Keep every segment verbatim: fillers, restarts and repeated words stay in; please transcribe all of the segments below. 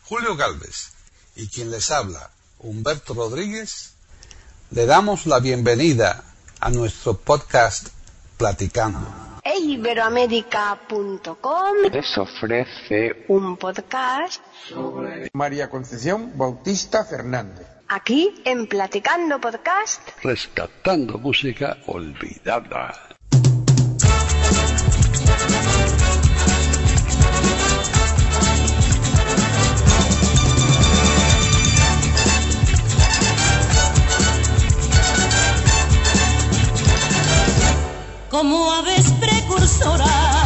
Julio Gálvez y quien les habla, Humberto Rodríguez, le damos la bienvenida a nuestro podcast Platicando. e iberoamérica punto com les ofrece un podcast sobre María Concepción Bautista Fernández. Aquí en Platicando Podcast, rescatando música olvidada. Como aves precursoras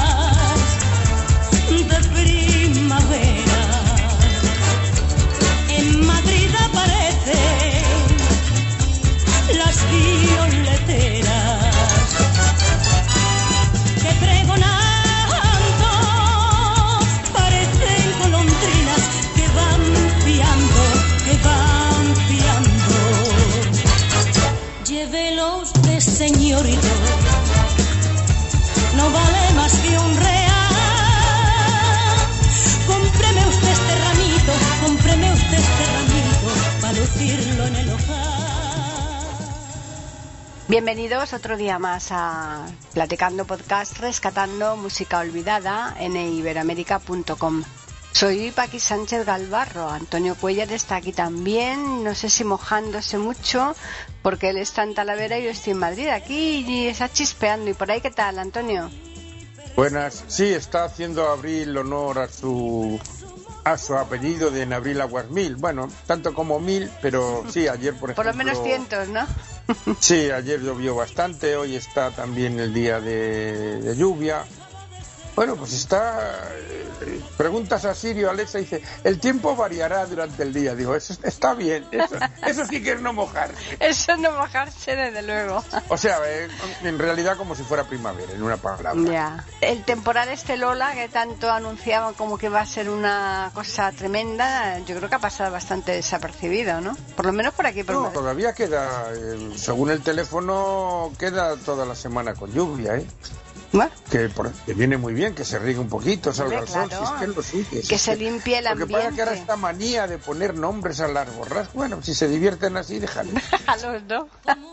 de primavera, en Madrid aparecen las violeteras que pregonando parecen golondrinas que van piando, que van piando. Llévelos de señorito, no vale más que un real. Cómpreme usted este ramito, cómpreme usted este ramito para lucirlo en el ojal. bienvenidos otro día más a Platicando Podcast, rescatando música olvidada en iberoamérica punto com. Soy Paqui Sánchez Galvarro. Antonio Cuellar está aquí también, no sé si mojándose mucho, porque él está en Talavera y yo estoy en Madrid. Aquí y está chispeando. ¿Y por ahí qué tal, Antonio? Buenas, sí, está haciendo Abril honor a su a su apellido de en Abril Aguas Mil. Bueno, tanto como mil, pero sí, ayer por ejemplo... Por lo menos cientos, ¿no? Sí, ayer llovió bastante, hoy está también el día de, de lluvia. Bueno, pues está... Preguntas a Sirio, Alexa, dice, el tiempo variará durante el día. Digo, eso está bien, eso, eso sí que es no mojarse. Eso no mojarse, desde luego. O sea, eh, en realidad como si fuera primavera, en una palabra. Ya. El temporal este Lola, que tanto anunciaban como que va a ser una cosa tremenda, yo creo que ha pasado bastante desapercibido, ¿no? Por lo menos por aquí. Por No, Madrid. todavía queda, eh, según el teléfono, queda toda la semana con lluvia, ¿eh? Bueno, Que, por, que viene muy bien, que se riegue un poquito, salga el sol, claro. si es que lo sigue. Que se limpie el ambiente. Lo que pasa es que ahora ambiente. esta manía de poner nombres a las borras, bueno, si se divierten así, déjalo. Déjalos, ¿no?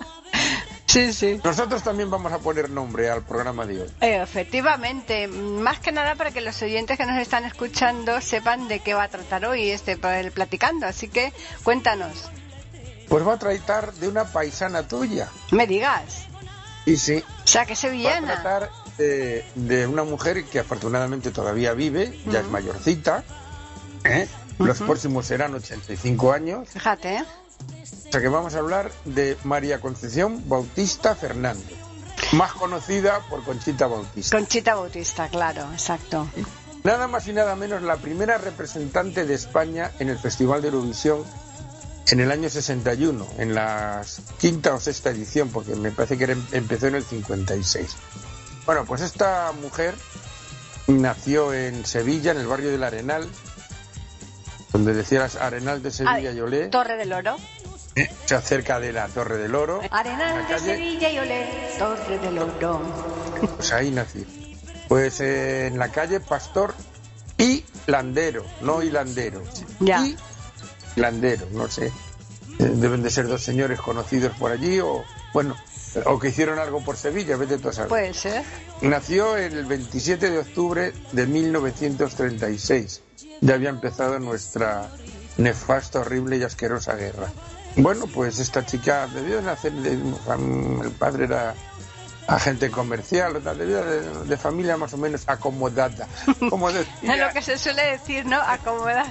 Sí, sí. Nosotros también vamos a poner nombre al programa de hoy. Eh, efectivamente, más que nada para que los oyentes que nos están escuchando sepan de qué va a tratar hoy este el Platicando, así que cuéntanos. Pues va a tratar de una paisana tuya. Me digas. Y sí. O sea, que sevillana. Va a tratar de, de una mujer que afortunadamente todavía vive, ya uh-huh. es mayorcita, ¿eh? Uh-huh. Los próximos serán ochenta y cinco años. Fíjate, ¿eh? O sea que vamos a hablar de María Concepción Bautista Fernández, más conocida por Conchita Bautista. Conchita Bautista, claro, exacto. Nada más y nada menos la primera representante de España en el Festival de Eurovisión en el año sesenta y uno, en la quinta o sexta edición, porque me parece que empezó en el cincuenta y seis. Bueno, pues esta mujer nació en Sevilla, en el barrio del Arenal, donde decías Arenal de Sevilla y Olé. Torre del Oro. Eh, cerca de la Torre del Oro. Arenal de Sevilla y Olé, Torre del Oro. Pues ahí nací. Pues eh, en la calle Pastor y Landero, no Hilandero. Ya. Y Landero, no sé. Eh, deben de ser dos señores conocidos por allí o, bueno, o que hicieron algo por Sevilla, vete tú a saber. Puede ser. Nació el veintisiete de octubre de mil novecientos treinta y seis. Ya había empezado nuestra nefasta, horrible y asquerosa guerra. Bueno, pues esta chica debió de nacer, de, el padre era agente comercial, debió de, de familia más o menos acomodada. Como decía, es lo que se suele decir, ¿no? Acomodada.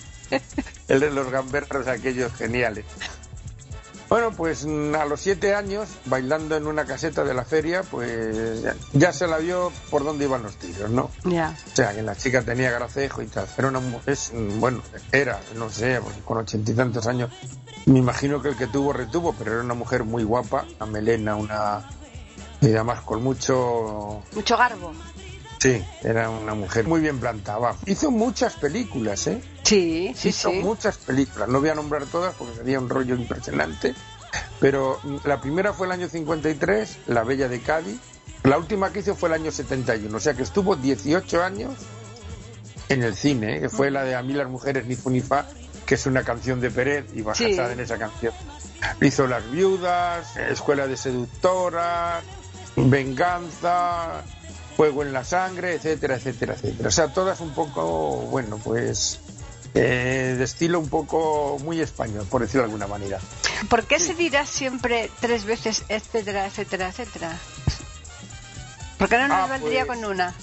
El de los gamberros aquellos geniales. Bueno, pues a los siete años, bailando en una caseta de la feria, pues ya, ya se la vio por dónde iban los tiros, ¿no? Ya. O sea, que la chica tenía gracejo y tal. Era una mujer, bueno, era, no sé, porque con ochenta y tantos años, me imagino que el que tuvo retuvo, pero era una mujer muy guapa, una melena, una... y además con mucho... Mucho garbo. Sí, era una mujer muy bien plantada. Hizo muchas películas, ¿eh? Sí, sí, Hizo sí. muchas películas. No voy a nombrar todas porque sería un rollo impresionante. Pero la primera fue el año cincuenta y tres, La Bella de Cádiz. La última que hizo fue el año setenta y uno. O sea que estuvo dieciocho años en el cine, que fue la de A mí las mujeres ni fu ni fa, que es una canción de Pérez y basada Sí. en esa canción. Hizo Las viudas, Escuela de seductoras, Venganza, Fuego en la sangre, etcétera, etcétera, etcétera. O sea, todas un poco, bueno, pues eh, de estilo un poco muy español, por decirlo de alguna manera. ¿Por qué se dirá siempre tres veces etcétera, etcétera, etcétera? ¿Por qué no nos Ah, valdría pues- con una?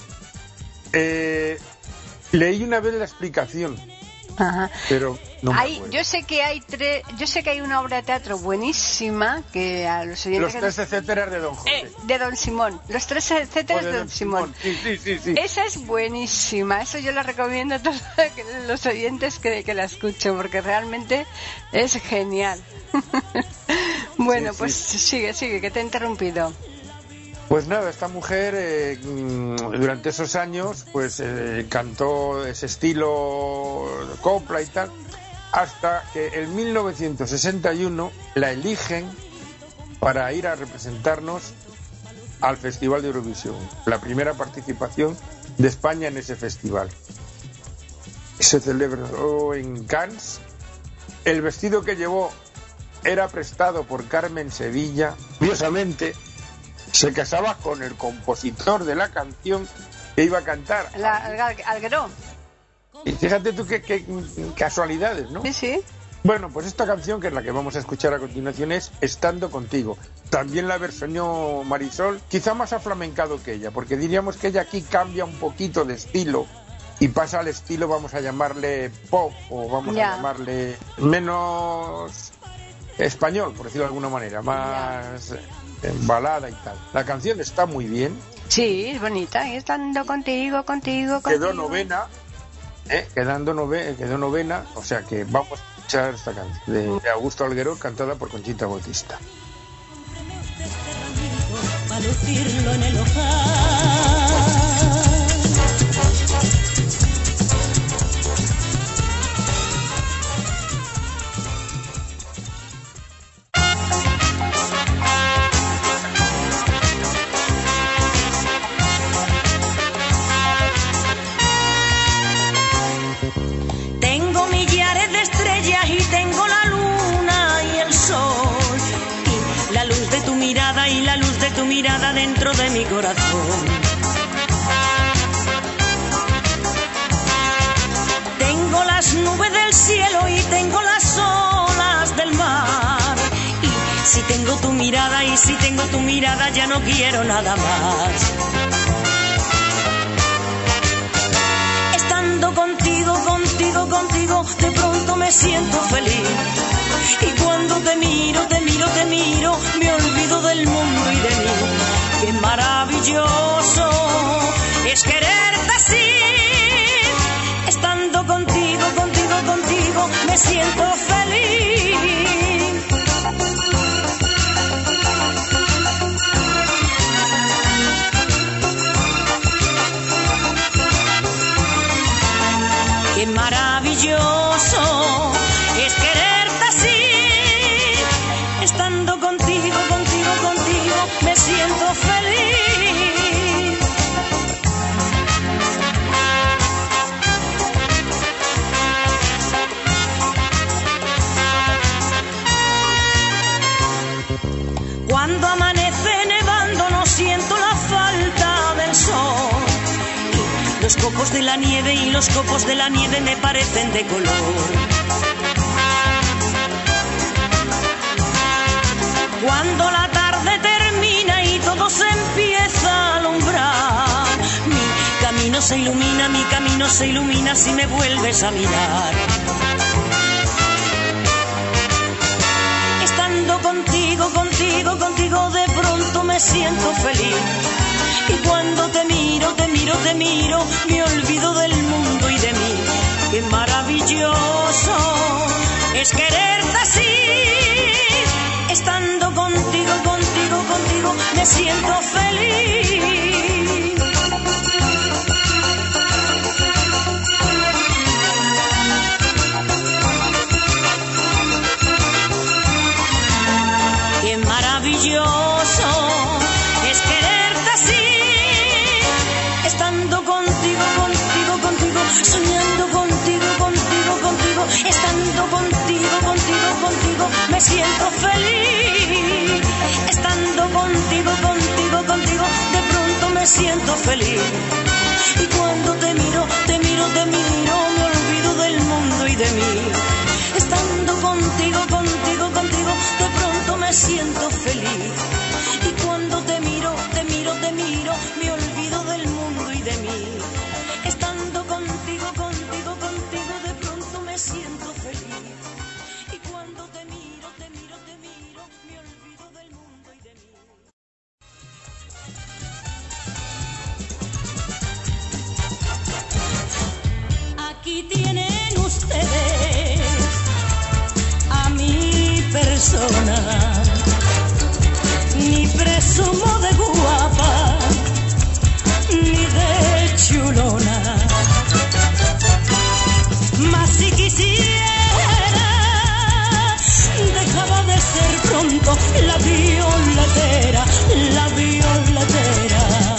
Eh, leí una vez la explicación, Ajá. pero no me Hay, acuerdo. yo sé que hay tres, yo sé que hay una obra de teatro buenísima que a los oyentes Los que tres nos- etcétera de Don José. eh, de Don Simón, los tres etcétera O de Don Simón. Sí, sí, sí, sí. Esa es buenísima, eso yo la recomiendo a todos los oyentes que, que la escuchen porque realmente es genial. Bueno, Sí, sí. pues sigue, sigue, que te he interrumpido. Pues nada, esta mujer eh, mm, durante esos años pues eh, cantó ese estilo copla y tal, hasta que en mil novecientos sesenta y uno la eligen para ir a representarnos al Festival de Eurovisión, la primera participación de España en ese festival. Se celebró en Cannes. El vestido que llevó era prestado por Carmen Sevilla. Curiosamente, se casaba con el compositor de la canción que iba a cantar. La, el Gal- Algueró, Y fíjate tú qué, qué casualidades, ¿no? sí, sí. Bueno, pues esta canción, que es la que vamos a escuchar a continuación, es Estando Contigo. También la versionó Marisol, quizá más aflamencado que ella, porque diríamos que ella aquí cambia un poquito de estilo y pasa al estilo, vamos a llamarle pop, o vamos Ya. a llamarle menos español, por decirlo de alguna manera, más eh, balada y tal. La canción está muy bien, Sí, es bonita, y estando contigo, contigo, contigo. quedó novena, ¿eh? Quedando nove- quedó novena, o sea que vamos a escuchar esta canción de, de Augusto Algueró, cantada por Conchita Bautista. Para lucirlo en el ojal. Tengo millares de estrellas y tengo la luna y el sol y la luz de tu mirada y la luz de tu mirada dentro de mi corazón. Tengo las nubes del cielo y tengo las olas del mar y si tengo tu mirada y si tengo tu mirada ya no quiero nada más. Estando contigo, contigo, contigo, de pronto me siento feliz. Y cuando te miro, te miro, te miro, me olvido del mundo y de mí. Qué maravilloso es quererte así. Estando contigo, contigo, contigo, me siento feliz. Qué maravilloso es quererte así. Estando contigo, contigo, contigo, me siento feliz. Cuando amanece nevando no siento la falta del sol. Y los copos de la nieve y los copos de la nieve me parecen de color. Cuando la tarde termina y todo se empieza a alumbrar, mi camino se ilumina, mi camino se ilumina si me vuelves a mirar. Estando contigo, contigo, contigo, de pronto me siento feliz. Y cuando te miro, te miro, te miro, me olvido del mundo y de mí. Qué maravilloso es quererte así. Estando contigo, contigo, contigo, me siento feliz. Qué maravilloso es quererte así. Estando contigo, contigo, contigo, soy feliz. Y cuando te miro, te miro, te miro, me olvido del mundo y de mí. Estando contigo, contigo, contigo, de pronto me siento feliz. Y cuando te miro, te miro, te miro, me olvido del mundo y de mí. Estando contigo, contigo, contigo, de pronto me siento feliz. Y cuando te miro, te miro, te miro, me olvido del mundo y de mí. Aquí tienen ustedes a mi persona. Ni presumo de guapa, ni de chulona. Mas si quisiera, dejaba de ser pronto la violatera, la violatera.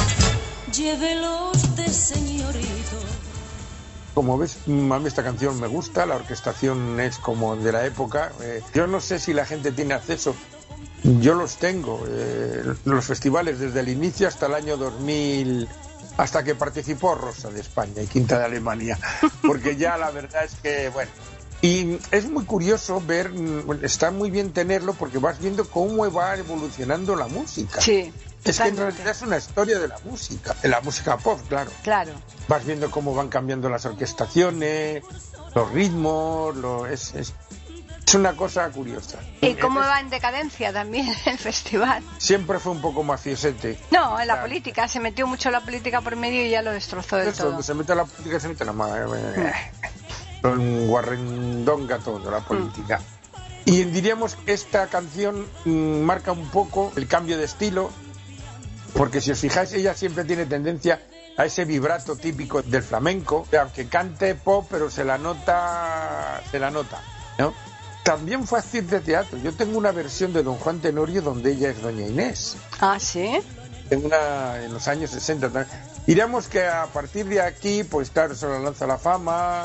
Llévelos de señorito. Como ves, a mí esta canción me gusta, la orquestación es como de la época. Eh, yo no sé si la gente tiene acceso, yo los tengo, eh, los festivales desde el inicio hasta el año dos mil, hasta que participó Rosa de España y Quinta de Alemania, porque ya la verdad es que, bueno, y es muy curioso ver, está muy bien tenerlo porque vas viendo cómo va evolucionando la música. Sí. Es que en realidad es una historia de la música, de la música pop, claro. Claro. Vas viendo cómo van cambiando las orquestaciones, los ritmos, lo, es, es, es una cosa curiosa. ¿Y cómo va en decadencia también el festival? Siempre fue un poco mafiosete. No, en la claro. política, se metió mucho la política por medio y ya lo destrozó del Eso, todo. Cuando se mete la política, se mete la madre. Son guarrendonga todo, la política. Mm. Y diríamos que esta canción mmm, marca un poco el cambio de estilo. Porque si os fijáis, ella siempre tiene tendencia a ese vibrato típico del flamenco, aunque cante pop, pero se la nota, se la nota, ¿no? También fue actriz de teatro. Yo tengo una versión de Don Juan Tenorio donde ella es Doña Inés. Ah, ¿sí? En, una, en los años sesenta. Diríamos que a partir de aquí, pues claro, se la lanza la fama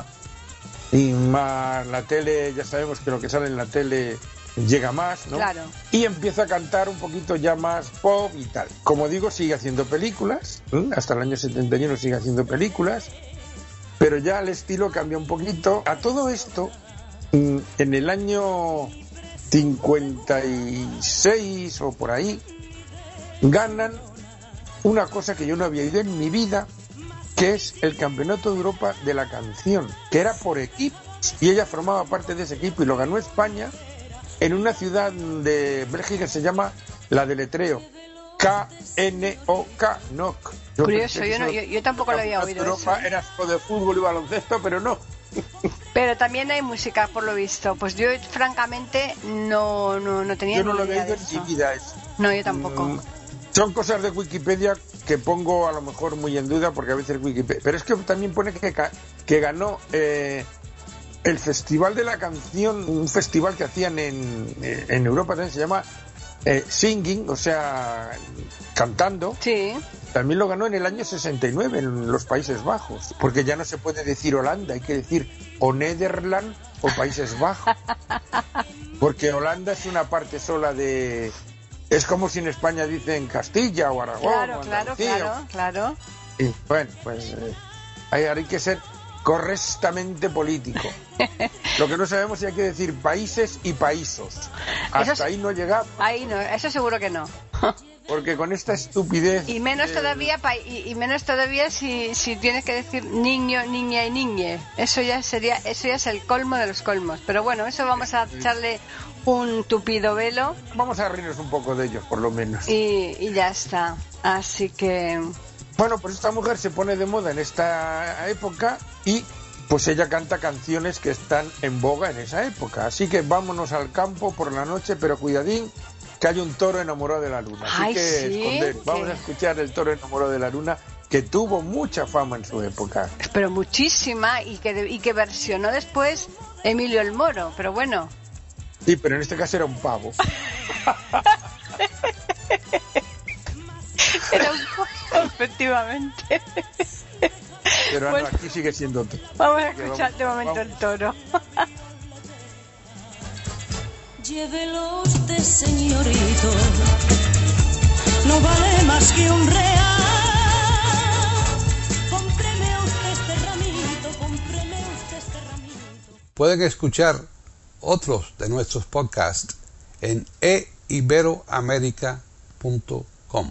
y más la tele, ya sabemos que lo que sale en la tele llega más, ¿no? Claro. Y empieza a cantar un poquito ya más pop y tal. Como digo, sigue haciendo películas, ¿eh? Hasta el año setenta y uno sigue haciendo películas, pero ya el estilo cambia un poquito. A todo esto, en el año cincuenta y seis o por ahí, ganan una cosa que yo no había oído en mi vida, que es el Campeonato de Europa de la Canción, que era por equipos, y ella formaba parte de ese equipo y lo ganó España en una ciudad de Bélgica que se llama La Deletreo, K N O K, N O C. Yo Curioso, yo, no, yo, yo tampoco lo había oído Europa eso. Era solo de fútbol y baloncesto, pero no. Pero también hay música, por lo visto. Pues yo, francamente, no, no, no tenía yo no ni lo idea he oído de en eso. mi vida eso. No, yo tampoco. Mm, son cosas de Wikipedia que pongo a lo mejor muy en duda porque a veces Wikipedia... Pero es que también pone que, que ganó... Eh, el Festival de la Canción, un festival que hacían en, en Europa también se llama eh, Singing, o sea, cantando. Sí. También lo ganó en el año sesenta y nueve en los Países Bajos, porque ya no se puede decir Holanda, hay que decir o Nederland o Países Bajos, porque Holanda es una parte sola de... Es como si en España dicen Castilla o Aragón. Claro, o claro, Andalucía, claro, o... claro. Y, bueno, pues eh, hay, hay que ser correctamente político. Lo que no sabemos si hay que decir países y paísos. Hasta Eso, ahí no llegamos. Ahí no, eso seguro que no. Porque con esta estupidez... Y menos eh, todavía pa, y, y menos todavía si, si tienes que decir niño, niña y niñe. Eso ya sería, eso ya es el colmo de los colmos. Pero bueno, eso vamos a echarle un tupido velo. Vamos a reírnos un poco de ellos, por lo menos. Y, y ya está. Así que... Bueno, pues esta mujer se pone de moda en esta época y pues ella canta canciones que están en boga en esa época. Así que vámonos al campo por la noche, pero cuidadín, que hay un toro enamorado de la luna. Así Ay, que ¿sí? esconder. Vamos ¿Qué? a escuchar El toro enamorado de la luna, que tuvo mucha fama en su época. Pero muchísima, y que, y que versionó después Emilio el Moro, pero bueno. Sí, pero en este caso era un pavo. Era un poco, efectivamente. Pero Bueno, no, aquí sigue siendo otro. Vamos a escuchar de momento vamos. el toro. Llévelos de señorito, no vale más que un real. Pueden escuchar otros de nuestros podcasts en e iberoamerica punto com.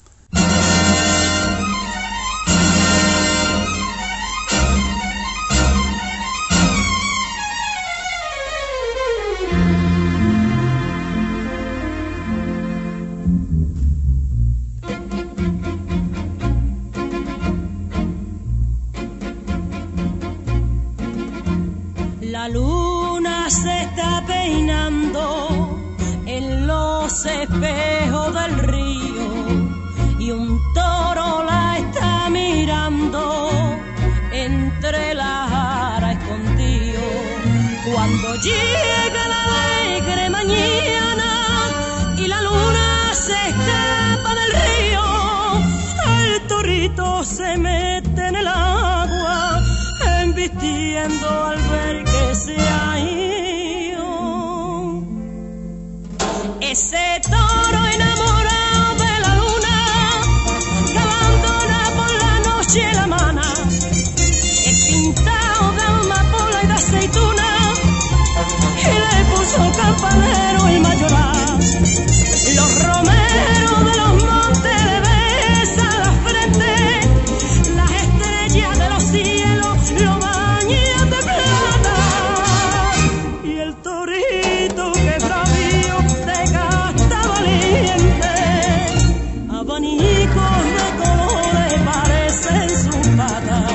La luna se está peinando en los espejos del río y un toro la está mirando entre las aras escondido. Cuando llega la alegre mañana y la luna se escapa del río, el torito se mete en el agua embistiendo al ver que se ha ido. Ese toro enamorado de la luna que abandona por la noche la mana, es pintado de amapola y de aceituna y le puso campanero y mayoral. Los romeros de los montes le besan la frente, las estrellas de los cielos lo bañan de plata y el torito que bravío de gasta valiente, abanicos de colores parecen sus patas.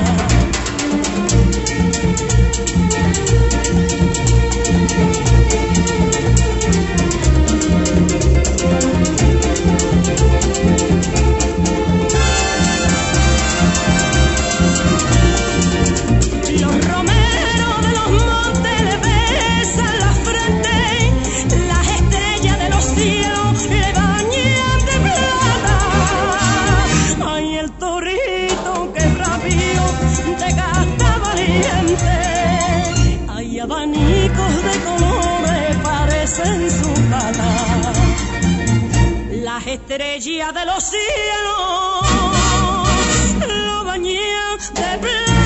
Los romeros de los montes le besan la frente, las estrellas de los cielos le bañan de plata. Ay, el torito que bravío de gata valiente, ay, abanicos de colores parecen su pata. Las estrellas de los cielos lo bañan de plata.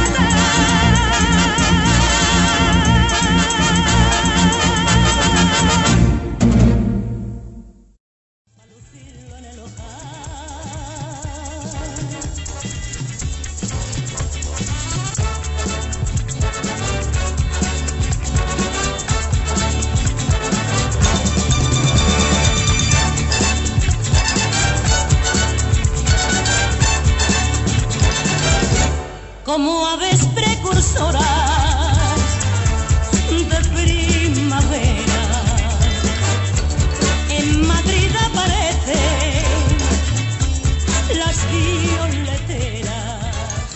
Como aves precursoras de primavera, en Madrid aparecen las violeteras.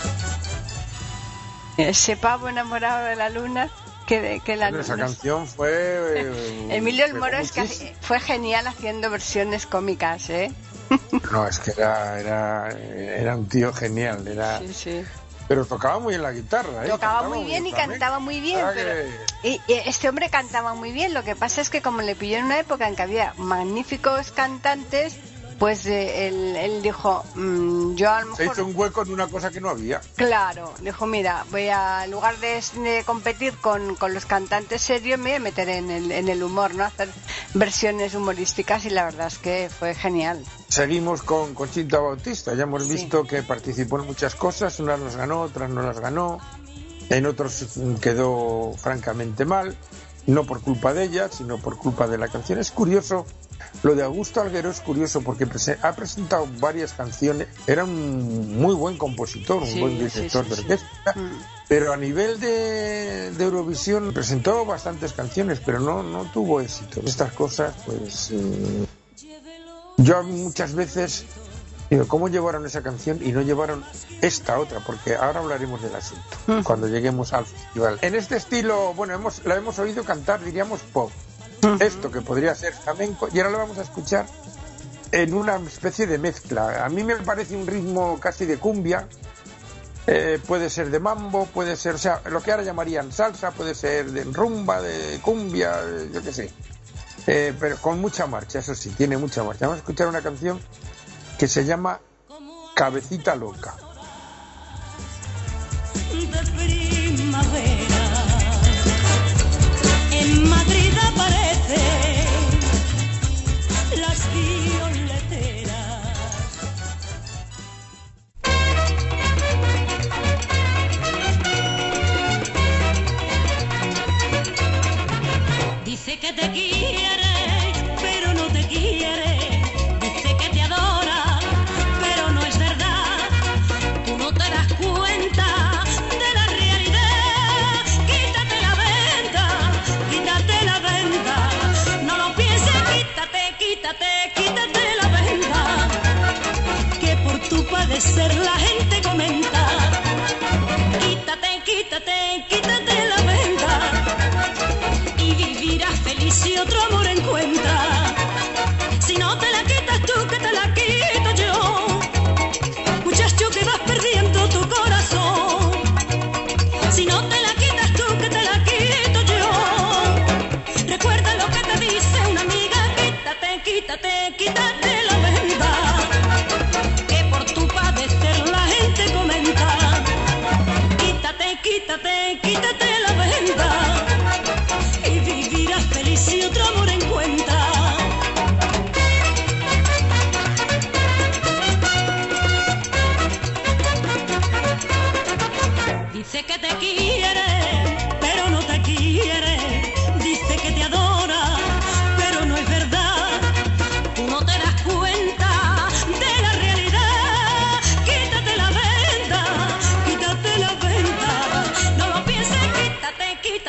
Ese pavo enamorado de la luna que, que la Bueno, esa luna... canción fue... Eh, Emilio el Moro es que muchísimo. fue genial haciendo versiones cómicas, ¿eh? No, es que era, era, era un tío genial, era... Sí, sí. Pero tocaba muy bien la guitarra, ¿eh? Tocaba Cantaba muy bien y flamenco. cantaba muy bien, Era pero que- y, y este hombre cantaba muy bien. Lo que pasa es que como le pilló en una época en que había magníficos cantantes, pues eh, él, él dijo, mmm, yo a lo Se mejor... hizo un hueco en una cosa que no había. Claro, dijo, mira, voy a, en lugar de, de competir con, con los cantantes serios, me voy a meter en el, en el humor, ¿no? Hacer versiones humorísticas y la verdad es que fue genial. Seguimos con Conchita Bautista. Ya hemos Sí. visto que participó en muchas cosas. Unas las ganó, otras no las ganó. En otros quedó francamente mal. No por culpa de ella, sino por culpa de la canción. Es curioso. Lo de Augusto Alguero es curioso porque prese- ha presentado varias canciones. Era un muy buen compositor, un Sí, buen sí, director sí, de sí. orquesta. Mm. Pero a nivel de, de Eurovisión presentó bastantes canciones, pero no, no tuvo éxito. Estas cosas, pues... eh, yo muchas veces digo, ¿cómo llevaron esa canción y no llevaron esta otra? Porque ahora hablaremos del asunto, Mm. cuando lleguemos al festival. En este estilo, bueno, hemos, la hemos oído cantar, diríamos, pop. Esto que podría ser flamenco, y ahora lo vamos a escuchar en una especie de mezcla. A mí me parece un ritmo casi de cumbia, eh, puede ser de mambo, puede ser, o sea, lo que ahora llamarían salsa, puede ser de rumba, de cumbia, eh, yo qué sé. Eh, pero con mucha marcha, eso sí, tiene mucha marcha. Vamos a escuchar una canción que se llama Cabecita Loca. De primavera,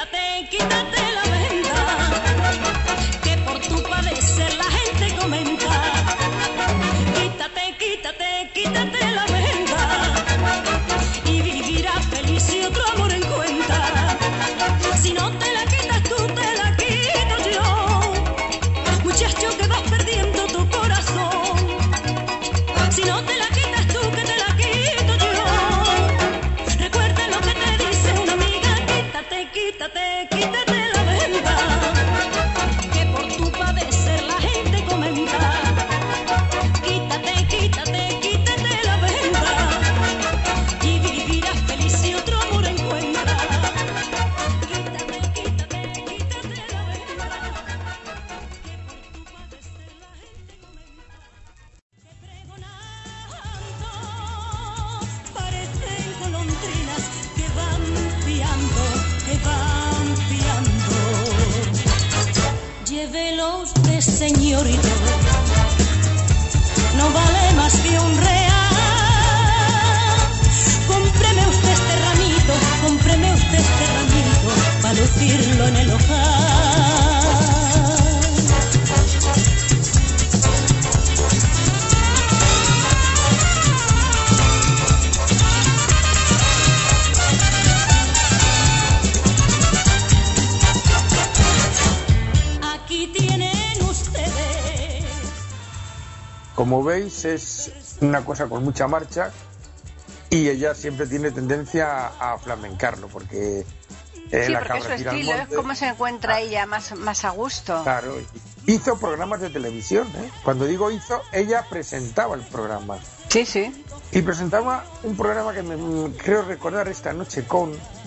quítate, quítate la venda, que por tu padecer la gente comenta. Quítate, quítate, quítate la venda y vivirás feliz y otro amor encuentra. Si no te la quitas tú, te la quito yo, muchacho, que vas perdiendo tu corazón. Si no te la quitas tú, que te la quito yo. Recuerda lo que te dice una amiga, quítate, quítate, quítate la venda, que por tu padecer la gente comenta. Quítate, quítate, quítate la venda y vivirás feliz y otro amor encuentra. Quítate, quítate, quítate la venda, que por tu padecer la gente comenta. Que pregonando parecen golondrinas que van piando, que van piando. Llévelo usted, señorito, no vale más que un real. Cómpreme usted este ramito, cómpreme usted este ramito, para lucirlo en el ojal. Aquí tienen ustedes. Como veis, es una cosa con mucha marcha y ella siempre tiene tendencia a flamencarlo, porque eh, Sí, la porque es su cabra tira al estilo, es monte. como se encuentra ella más, más a gusto. Claro, hizo programas de televisión, ¿eh? Cuando digo hizo, ella presentaba el programa. Sí, sí. Y presentaba un programa que me creo recordar esta noche con...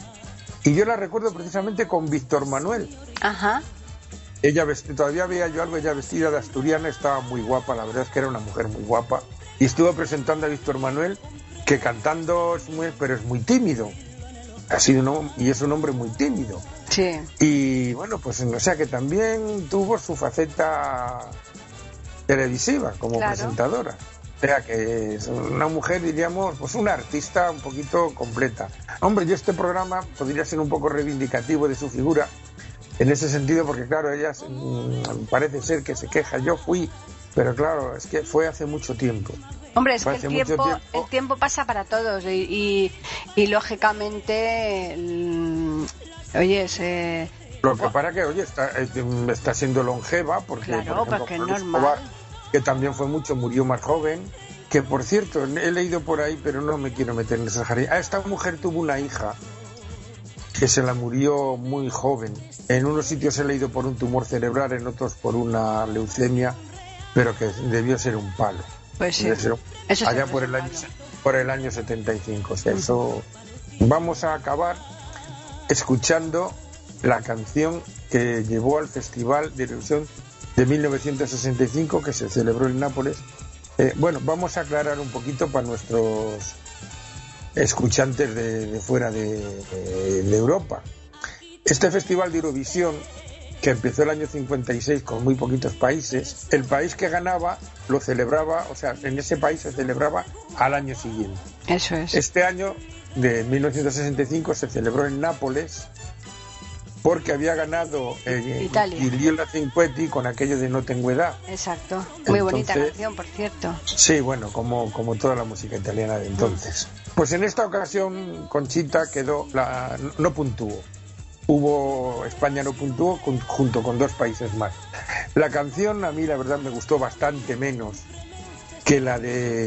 Y yo la recuerdo precisamente con Víctor Manuel. Ajá. Ella vestida, todavía veía yo algo, ella vestida de asturiana, estaba muy guapa, la verdad es que era una mujer muy guapa. Y estuvo presentando a Víctor Manuel, que cantando es muy, pero es muy tímido. Ha sido un, hom- y es un hombre muy tímido. Sí. Y bueno, pues o sea que también tuvo su faceta televisiva como Claro. presentadora. O sea que es una mujer, diríamos, pues una artista un poquito completa. Hombre, yo este programa podría ser un poco reivindicativo de su figura, en ese sentido, porque claro, ella mm, parece ser que se queja. Yo fui, pero claro, es que fue hace mucho tiempo. Hombre, es que Hace el mucho tiempo, tiempo. el tiempo pasa para todos y, y, y lógicamente, mm, oye, se... Lo que para que, oye, está, eh, está siendo longeva, porque Claro, por ejemplo, porque es Pablo normal. Escobar, que también fue mucho, murió más joven, que por cierto, he leído por ahí, pero no me quiero meter en esa jardín. Ah, esta mujer tuvo una hija que se la murió muy joven. En unos sitios he leído por un tumor cerebral, en otros por una leucemia, pero que debió ser un palo. Pues sí. Debió ser un- Eso allá siempre por es el un año palo. por el año setenta y cinco. O sea, eso. Vamos a acabar escuchando la canción que llevó al Festival de Eurovisión de mil novecientos sesenta y cinco, que se celebró en Nápoles. Eh, bueno, vamos a aclarar un poquito para nuestros escuchantes de, de fuera de, de- de Europa. Este Festival de Eurovisión, que empezó el año cincuenta y seis con muy poquitos países, el país que ganaba lo celebraba, o sea, en ese país se celebraba al año siguiente. Eso es. Este año, de mil novecientos sesenta y cinco, se celebró en Nápoles porque había ganado eh, Italia. Gigliola Cinquetti con aquello de No tengo edad. Exacto. Muy bonita Entonces- canción, por cierto. Sí, bueno, como, como toda la música italiana de entonces. Pues en esta ocasión Conchita quedó, la, no puntuó. Hubo, España no puntuó con- junto con dos países más. La canción a mí la verdad me gustó bastante menos que la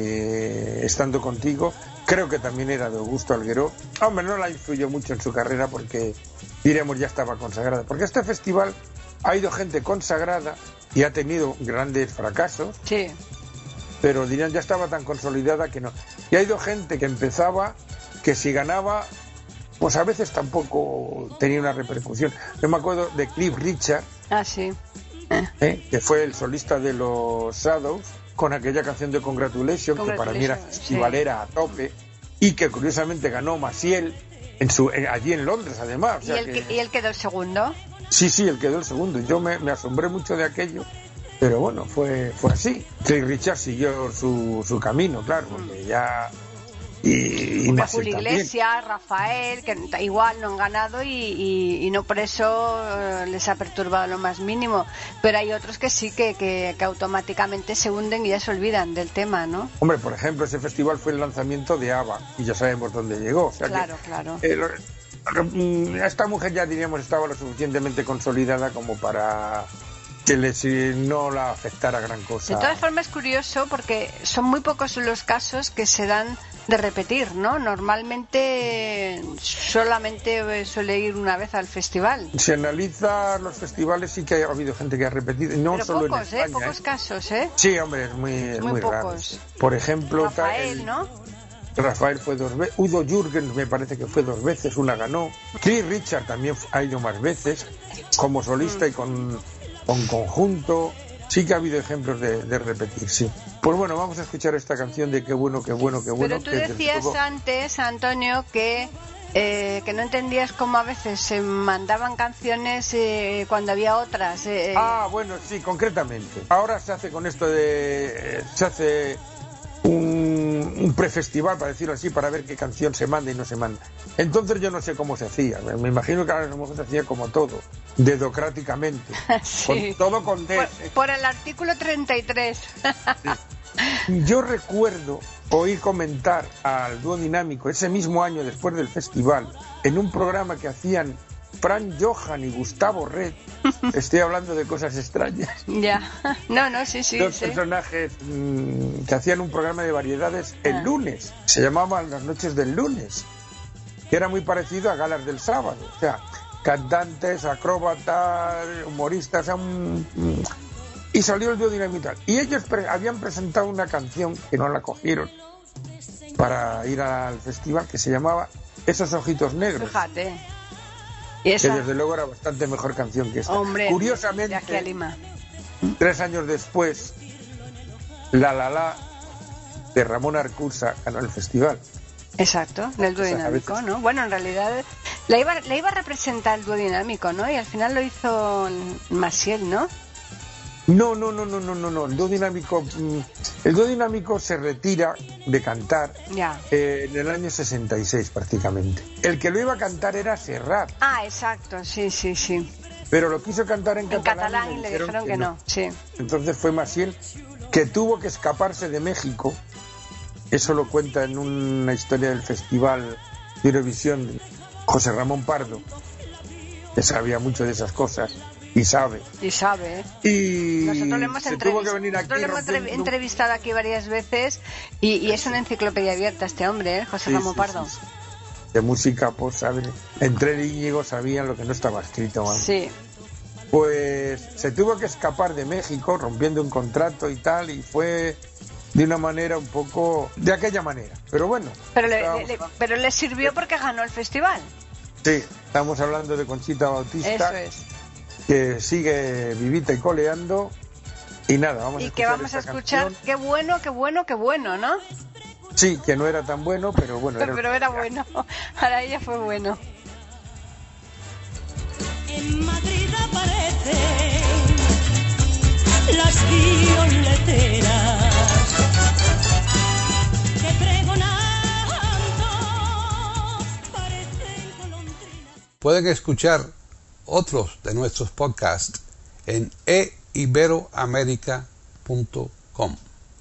de Estando Contigo. Creo que también era de Augusto Algueró. Hombre, no la influyó mucho en su carrera porque, diremos, ya estaba consagrada. Porque este festival ha ido gente consagrada y ha tenido grandes fracasos, Sí. pero dirían ya estaba tan consolidada que no. Y ha ido gente que empezaba, que si ganaba, pues a veces tampoco tenía una repercusión. Yo me acuerdo de Cliff Richard, Ah, sí. ¿eh? que fue el solista de los Shadows, con aquella canción de Congratulations, que para mí era Congratulations, festivalera a tope, y que curiosamente ganó Maciel en su, en- allí en Londres, además. O ¿Y sea él, que- que- ¿Y él quedó el segundo? Sí, sí, él quedó el segundo. Yo me, me asombré mucho de aquello, pero bueno, fue fue así. Cliff Richard siguió su, su camino, claro, porque ya y, y más Julio Iglesias, Rafael, que igual no han ganado y, y, y no por eso eh, les ha perturbado lo más mínimo, pero hay otros que sí que, que, que automáticamente se hunden y ya se olvidan del tema, ¿no? Hombre, por ejemplo, ese festival fue el lanzamiento de ABBA y ya sabemos dónde llegó. O sea claro, que, claro. Eh, lo, esta mujer ya diríamos estaba lo suficientemente consolidada como para que les, no la afectara gran cosa. De todas formas es curioso porque son muy pocos los casos que se dan de repetir, ¿no? Normalmente solamente suele ir una vez al festival. Si analiza los festivales sí que ha habido gente que ha repetido, no pero solo pocos, en España, ¿eh? Pocos ¿eh? casos, ¿eh? Sí, hombre, es muy, es muy, muy pocos. raro. Por ejemplo, Rafael, el, ¿no? Rafael fue dos veces, Udo Jürgens me parece que fue dos veces, una ganó. Cliff Richard también ha ido más veces, como solista mm. y con, con conjunto. Sí que ha habido ejemplos de, de repetir, sí. Pues bueno, vamos a escuchar esta canción de qué bueno, qué bueno, qué bueno. Pero tú decías todo... antes, Antonio, que eh, que no entendías cómo a veces se mandaban canciones eh, cuando había otras. Eh, ah, bueno, sí, concretamente. Ahora se hace con esto de... se hace un, un prefestival, para decirlo así, para ver qué canción se manda y no se manda. Entonces yo no sé cómo se hacía. Me imagino que ahora a lo mejor se hacía como todo, dedocráticamente. Sí. Con, todo con D. Por, por el artículo treinta y tres. Sí. Yo recuerdo oír comentar al dúo dinámico ese mismo año después del festival en un programa que hacían Fran Johan y Gustavo Red. Estoy hablando de cosas extrañas. Ya, no, no, sí, sí. Dos sí. personajes mmm, que hacían un programa de variedades el ah. lunes. Se llamaban Las Noches del Lunes, que era muy parecido a Galas del Sábado. O sea, cantantes, acróbatas, humoristas, o sea, un, un... y salió el dúo dinamital. Y ellos pre- habían presentado una canción que no la cogieron para ir al festival, que se llamaba Esos Ojitos Negros. Fíjate. ¿Y esa? Que desde luego era bastante mejor canción que esta. Hombre, curiosamente, de aquí a Lima. Tres años después, La La La de Ramón Arcusa ganó el festival. Exacto, del dúo dinámico, veces... ¿no? Bueno, en realidad la iba, la iba a representar el dúo dinámico, ¿no? Y al final lo hizo Maciel, ¿no? No, no, no, no, no, no, no. El dúo dinámico, el dúo dinámico se retira de cantar ya. eh, en el año sesenta y seis prácticamente. El que lo iba a cantar era Serrat. Ah, exacto, sí, sí, sí. Pero lo quiso cantar en, en catalán, catalán y le dijeron, dijeron que, que no. no. Sí. Entonces fue Maciel que tuvo que escaparse de México. Eso lo cuenta en una historia del Festival de Eurovisión José Ramón Pardo, que sabía mucho de esas cosas. Y sabe. Y sabe, ¿eh? Y nosotros lo hemos, se tuvo que venir aquí nosotros lo hemos rompiendo... entrevistado aquí varias veces y, y es una enciclopedia abierta este hombre, ¿eh? José sí, Ramón sí, Pardo. Sí, sí. De música, pues, ¿sabe? Entre él y Íñigo sabían lo que no estaba escrito, ¿no? Sí. Pues se tuvo que escapar de México rompiendo un contrato y tal, y fue de una manera un poco... de aquella manera, pero bueno. Pero le, le, le, pero le sirvió porque ganó el festival. Sí, estamos hablando de Conchita Bautista. Eso es. Que sigue vivita y coleando. Y nada, vamos a y escuchar. Y que vamos a escuchar, canción. Qué bueno, qué bueno, qué bueno, ¿no? Sí, que no era tan bueno, pero bueno. Pero, era, pero era bueno. Para ella fue bueno. En Madrid aparecen las violeteras que pregonando parecen golondrinas. Pueden escuchar otros de nuestros podcasts en e iberoamerica punto com.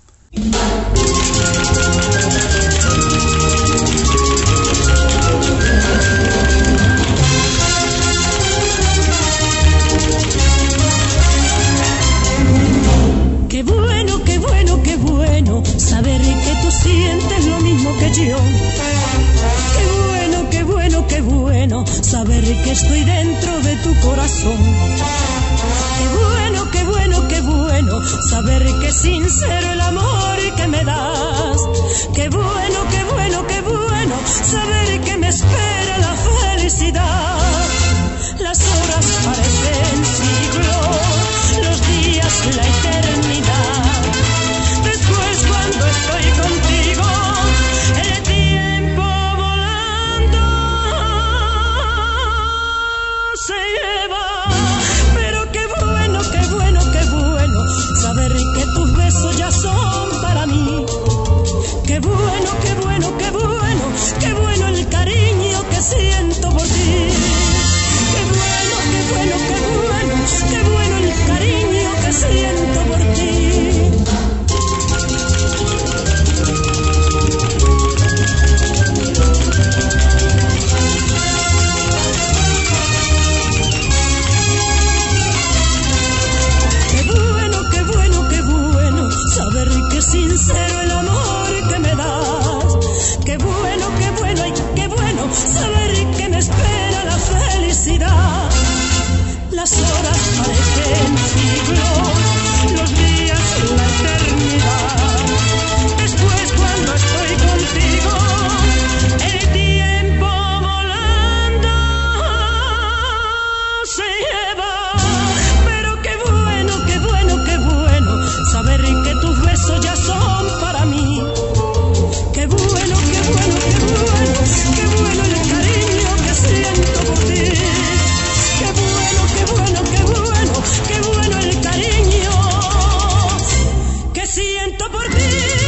Qué bueno, qué bueno, qué bueno saber que tú sientes lo mismo que yo. Qué bueno, qué bueno, qué bueno saber que estoy dentro de tu corazón. Qué bueno, qué bueno, qué bueno saber que es sincero el amor que me das. Qué bueno, qué bueno, qué bueno saber que me espera la felicidad. Las horas parecen siglos, los días la eternidad. Después cuando estoy contigo, el tiempo volando se lleva. Pero qué bueno, qué bueno, qué bueno saber que tus besos ya son para mí. Qué bueno, qué bueno, qué bueno besos ya son para mí. Qué bueno, qué bueno, qué bueno, qué bueno el cariño que siento por ti. Qué bueno, qué bueno, qué bueno, qué bueno el cariño que siento por ti.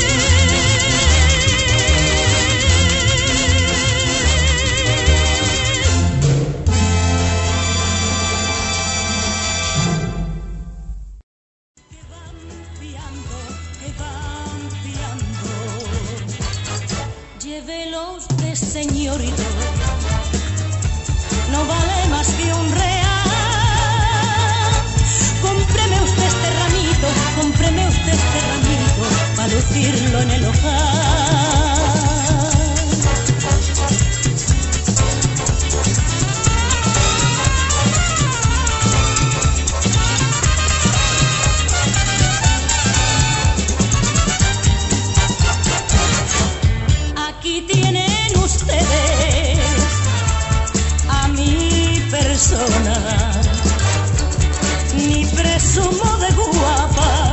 Llévelo usted, señorito, no vale más que un real. Cómpreme usted este ramito, cómpreme usted este ramito, para lucirlo en el ojal. Aquí tienen ustedes a mi persona, ni presumo de guapa,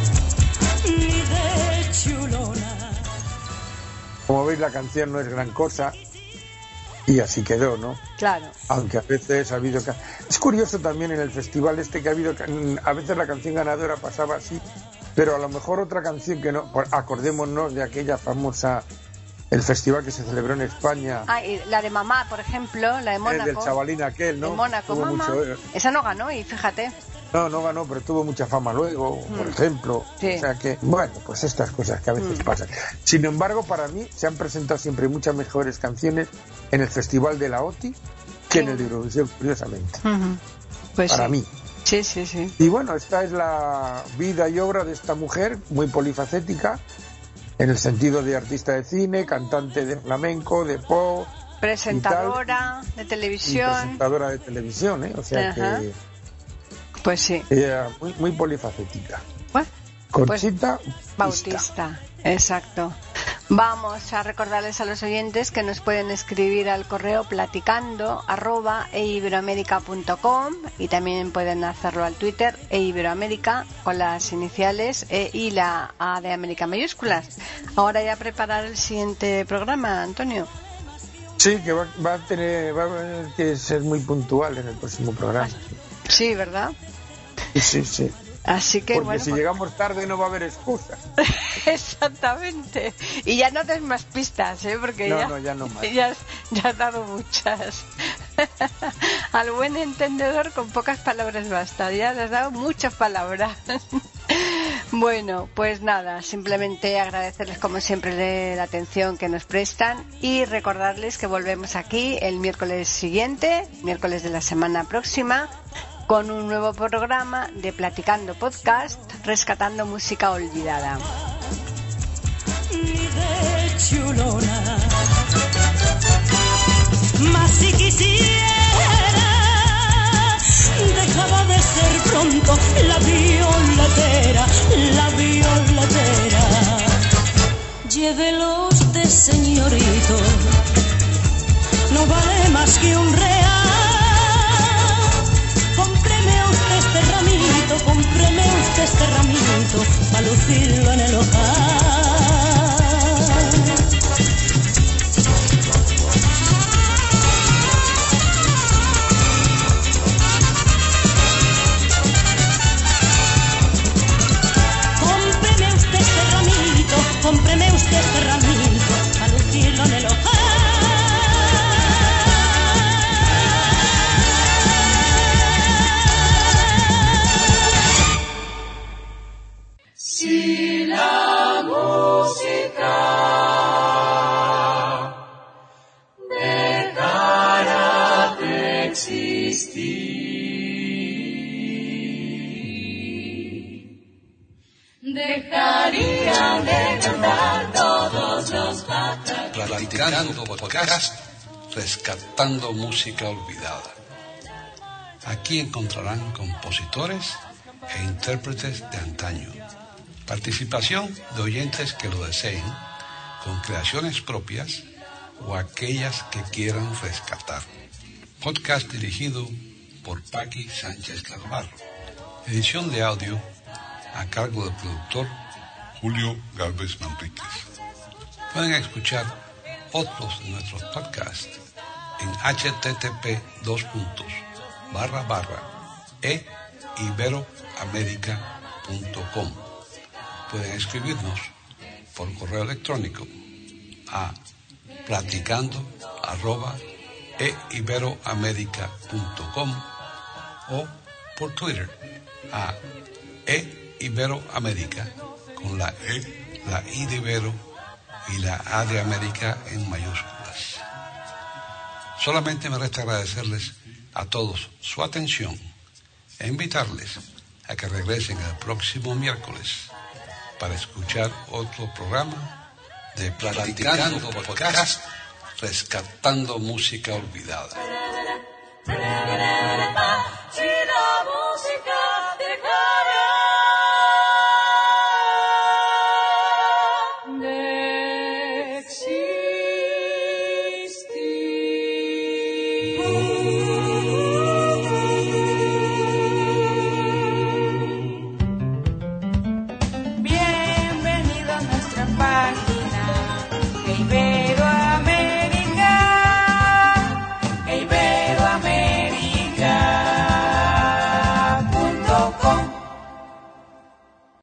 ni de chulona. Como veis, la canción no es gran cosa y así quedó, ¿no? Claro. Aunque a veces ha habido... ca- Es curioso también en el festival este que ha habido... ca- A veces la canción ganadora pasaba así, pero a lo mejor otra canción que no... por- Acordémonos de aquella famosa... El festival que se celebró en España... Ah, y la de Mamá, por ejemplo, la de El Mónaco. del chavalín aquel, ¿no? De Mónaco, Tuvo Mamá. mucho, eh, Esa no ganó y fíjate. No, no ganó, pero tuvo mucha fama luego, por Mm. ejemplo. Sí. O sea que, bueno, pues estas cosas que a veces Mm. pasan. Sin embargo, para mí se han presentado siempre muchas mejores canciones en el Festival de la O T I que Sí. en el de Eurovisión, curiosamente. Ujú. Pues para sí. mí. Sí, sí, sí. Y bueno, esta es la vida y obra de esta mujer, muy polifacética, en el sentido de artista de cine, cantante de flamenco, de pop, Presentadora de y televisión. presentadora de televisión, ¿eh? O sea Ajá. que Pues sí. ella muy, muy polifacética. Bueno, Conchita Bautista, exacto. Vamos a recordarles a los oyentes que nos pueden escribir al correo platicando arroba eiberoamerica punto com y también pueden hacerlo al Twitter eiberoamerica con las iniciales E y la A de América mayúsculas. Ahora ya preparar el siguiente programa, Antonio. Sí, que va, va a tener va a tener que ser muy puntual en el próximo programa. Sí, ¿verdad? Sí, sí, sí. Así que Porque bueno, si pues- llegamos tarde no va a haber excusa. exactamente. Y ya no des más pistas, ¿eh? Porque No, ya, no, ya no más. ya, has, ya has dado muchas. Al buen entendedor con pocas palabras basta. Ya le has dado muchas palabras. Bueno, pues nada, simplemente agradecerles como siempre la atención que nos prestan y recordarles que volvemos aquí el miércoles siguiente, miércoles de la semana próxima, con un nuevo programa de Platicando Podcast, rescatando música olvidada. Ni de chulona. Mas si quisiera, dejaba de ser pronto la violatera, la violatera. Llévelo usted, señorito, no vale más que un real. Cómpreme usted este ramito, cómpreme usted este ramito, para lucirlo en el ojal. Cómpreme usted este ramito, cómpreme usted este ramito, para lucirlo en el ojal. Si la música dejara de existir, dejarían de cantar todos los patas. Platicando Podcast, rescatando música olvidada. Aquí encontrarán compositores e intérpretes de antaño. Participación de oyentes que lo deseen, con creaciones propias o aquellas que quieran rescatar. Podcast dirigido por Paqui Sánchez Galvarro. Edición de audio a cargo del productor Julio Galvez Manríquez. Pueden escuchar otros de nuestros podcasts en http dos puntos barra barra e iberoamerica punto com. Pueden escribirnos por correo electrónico a platicando arroba e iberoamerica punto com o por Twitter a e iberoamerica con la E, la I de Ibero y la A de América en mayúsculas. Solamente me resta agradecerles a todos su atención e invitarles a que regresen el próximo miércoles para escuchar otro programa de Platicando Podcast, Rescatando Música Olvidada.